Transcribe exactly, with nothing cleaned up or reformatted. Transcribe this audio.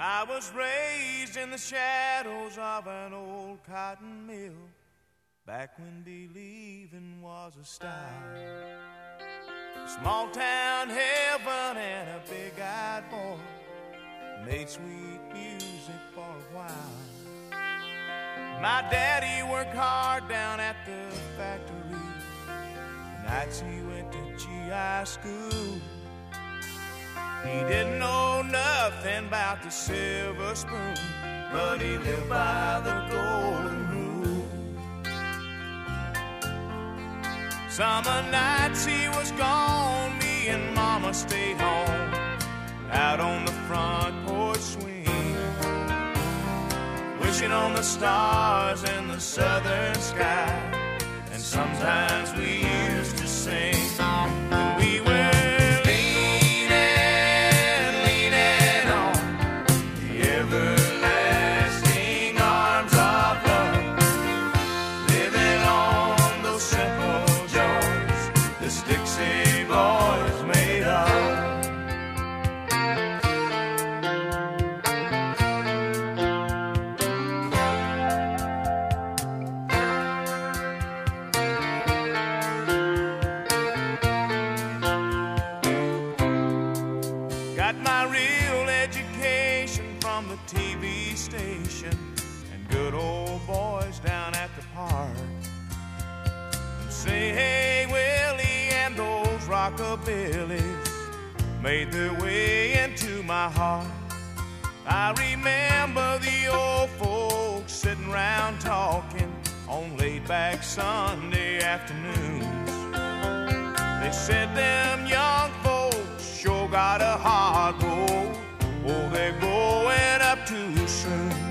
I was raised in the shadows of an old cotton mill, back when believing was a style. Small town heaven and a big-eyed boy made sweet music for a while. My daddy worked hard down at the factory. Nights he went to G I school. He didn't know nothing about the silver spoon, but he lived by the golden rule. Summer nights he was gone, me and Mama stayed home, out on the front porch swing, wishing on the stars in the southern sky. And sometimes we used to sing, and we were T V station and good old boys down at the park. And say, hey, Willie, and those rockabillys made their way into my heart. I remember the old folks sitting around talking on laid-back Sunday afternoons. They said them young folks sure got a hard road. Oh, they're going up too soon.